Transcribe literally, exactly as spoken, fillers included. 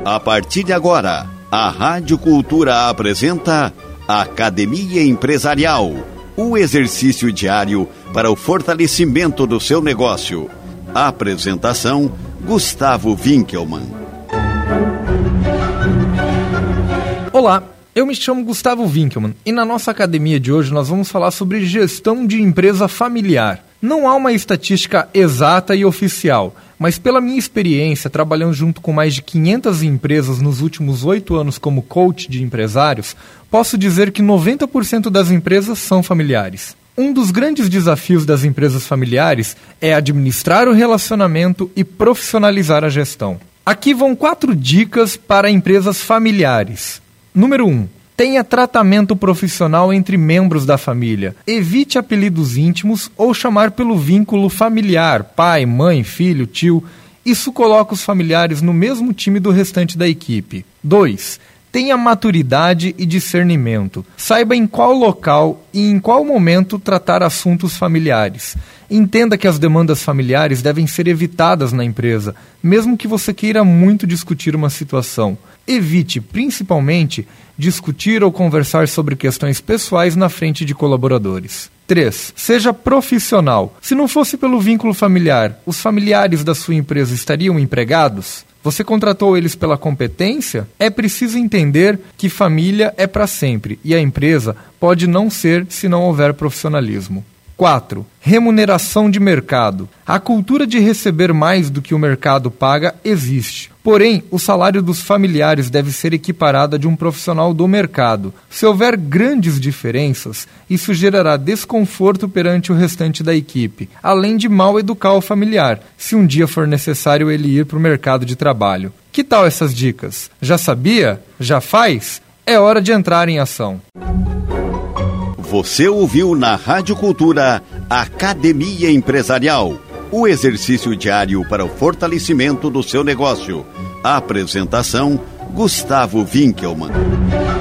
A partir de agora, a Rádio Cultura apresenta Academia Empresarial, o exercício diário para o fortalecimento do seu negócio. Apresentação, Gustavo Winkelmann. Olá, eu me chamo Gustavo Winkelmann e na nossa academia de hoje nós vamos falar sobre gestão de empresa familiar. Não há uma estatística exata e oficial, mas pela minha experiência, trabalhando junto com mais de quinhentas empresas nos últimos oito anos como coach de empresários, posso dizer que noventa por cento das empresas são familiares. Um dos grandes desafios das empresas familiares é administrar o relacionamento e profissionalizar a gestão. Aqui vão quatro dicas para empresas familiares. Número um. Tenha tratamento profissional entre membros da família. Evite apelidos íntimos ou chamar pelo vínculo familiar, pai, mãe, filho, tio. Isso coloca os familiares no mesmo time do restante da equipe. dois. Tenha maturidade e discernimento. Saiba em qual local e em qual momento tratar assuntos familiares. Entenda que as demandas familiares devem ser evitadas na empresa, mesmo que você queira muito discutir uma situação. Evite, principalmente, discutir ou conversar sobre questões pessoais na frente de colaboradores. três. Seja profissional. Se não fosse pelo vínculo familiar, os familiares da sua empresa estariam empregados? Você contratou eles pela competência? É preciso entender que família é para sempre e a empresa pode não ser se não houver profissionalismo. quatro. Remuneração de mercado. A cultura de receber mais do que o mercado paga existe. Porém, o salário dos familiares deve ser equiparado a de um profissional do mercado. Se houver grandes diferenças, isso gerará desconforto perante o restante da equipe, além de mal educar o familiar, se um dia for necessário ele ir para o mercado de trabalho. Que tal essas dicas? Já sabia? Já faz? É hora de entrar em ação. Você ouviu na Rádio Cultura Academia Empresarial, o exercício diário para o fortalecimento do seu negócio. Apresentação, Gustavo Winkelmann.